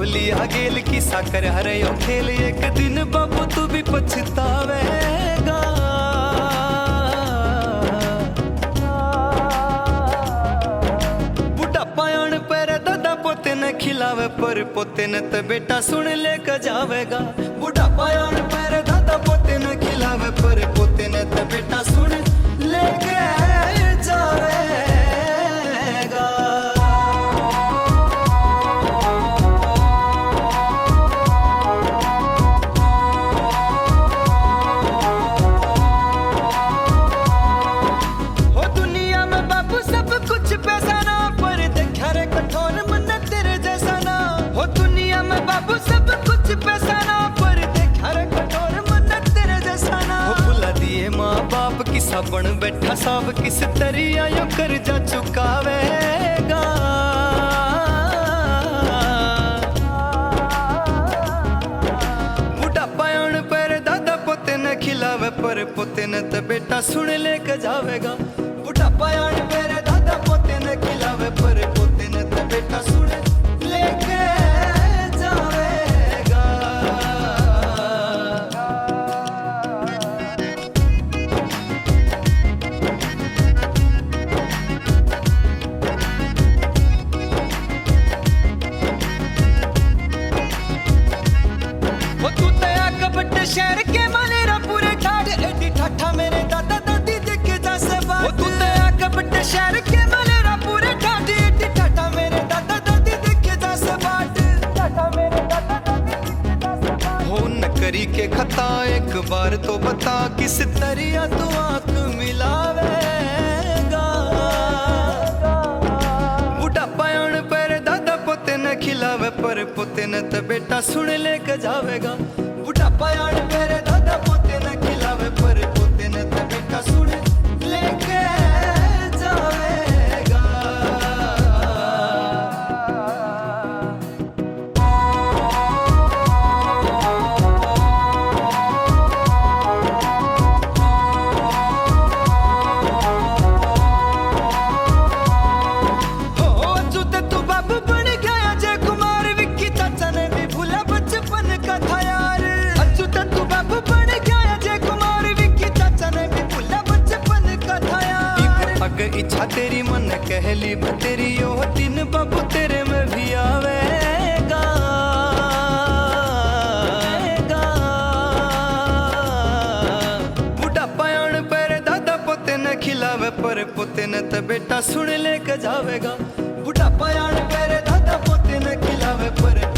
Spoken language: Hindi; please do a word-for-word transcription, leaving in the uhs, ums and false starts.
लिया गेल की साकर हरे यो खेल, एक दिन बाबू तू भी पछतावेगा। बुढ़ापा आने पर दादा पोते न खिलावे, पर पोते न तो बेटा सुन लेकर जावेगा। बुढ़ापा आने पर दादा पोते न खिलावे, पर पोते न तो बेटा सुन लेके जावेगा। किसा बन बैठा साहब किस तरिया यो कर्जा चुकावेगा। बुढ़ापा आने पर दादा पोते न खिलावे, पर पोते न तो बेटा सुन लेकर जावेगा। बुढ़ापा आने पर दादा पोते न खिलावे, पर पोते न तो बेटा सुन लेके शहर के मलेरा पूरे ठाठ एडी ठाठा मेरे दादा दादी देखे जा सबा। वो तू तो आके बड़े शहर के मलेरा पूरे ठाठ एडी ठाठा मेरे दादा दादी देखे जा सबा। ठाठा मेरे दादा दादी देखे जा सबा। हो न करी के खता एक बार तो बता, किस तरिया तू आंख मिलावेगा। बुढ़ापा आने पर दादा पोते न खिलावे, पर पोते न तो बेटा सुन लेकर जावेगा। बुढ़ापा आने पर दादा पोते न खिलावे, पर पोते न तो बेटा सुन लेके जावेगा। हो जूते तू बाबू बन गया जय कुमार, विक्की चाचा ने भी भूला बचपन का था यार। इच्छा तेरी मन कहली तेरी यो दिन बाबू तेरे में भी आवेगा। बुढ़ापा आने पर दादा पोते न खिलावे, पर पोते न तो बेटा सुन लेकर जावेगा। बुढ़ापा आने पर दादा पोते न खिलावे, पर